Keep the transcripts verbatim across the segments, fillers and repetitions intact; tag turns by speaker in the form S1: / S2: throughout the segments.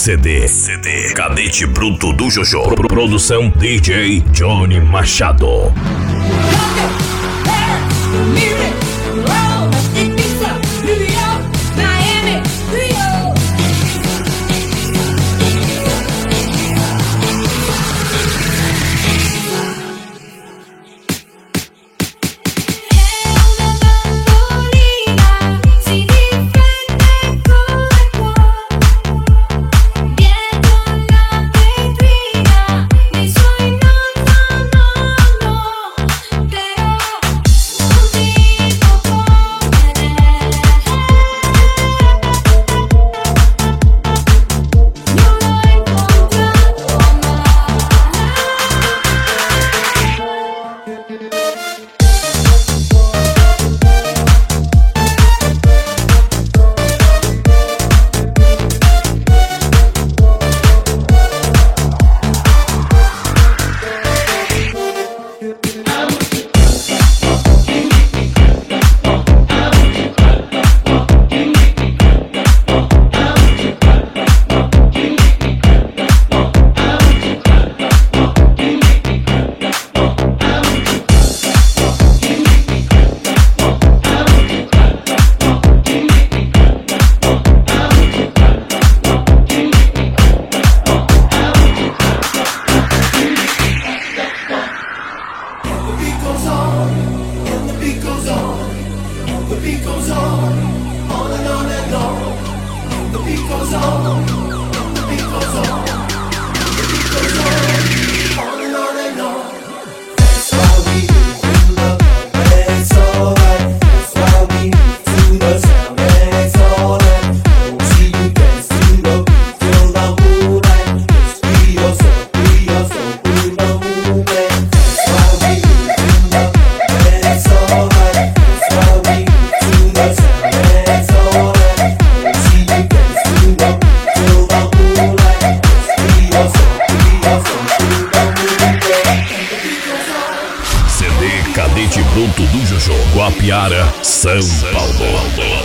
S1: C D. C D. Cadete Bruto do Jojo. Pro- Produção D J Johnny Machado. Cadete Bruto do Jojo, Guapiara, São Paulo.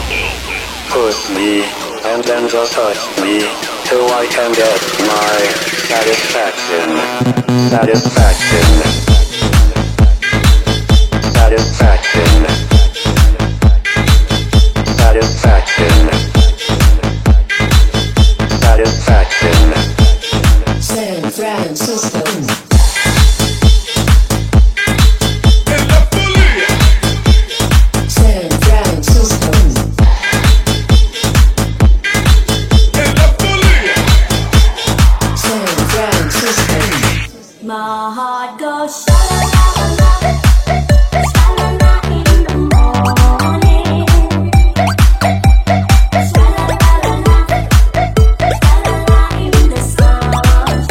S2: Push me, and then just touch me, till I can get my satisfaction. Satisfaction. Satisfaction. Satisfaction. Satisfaction.
S3: San Francisco.
S4: My heart goes sha-la-la-la-la, sha-la-la in the morning. Sha-la-la-la-la, sha-la-la in the sunshine.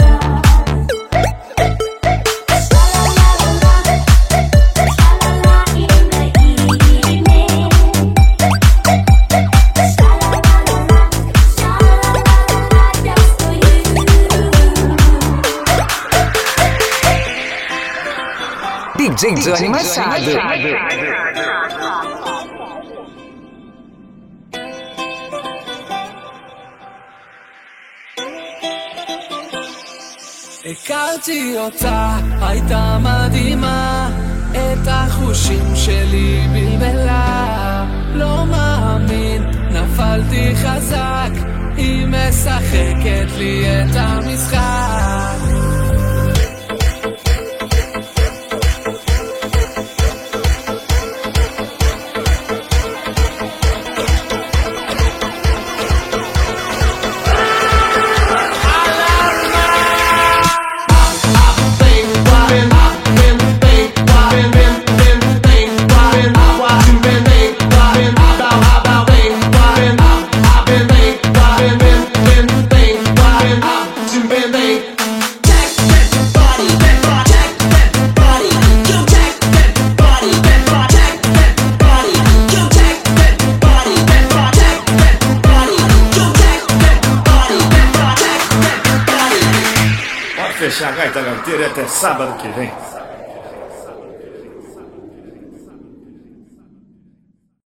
S4: Sha-la-la-la-la, sha-la-la in the evening. Sha-la-la-la-la, sha-la-la-la-la just for you.
S5: D J Johnny Machado.
S6: הכרתי אותה, הייתה מדהימה, את החושים שלי בלבלה. לא מאמין, נפלתי חזק, היא משחקת לי את המשחק.
S7: Fechar a gaita gaiteira até sábado que vem.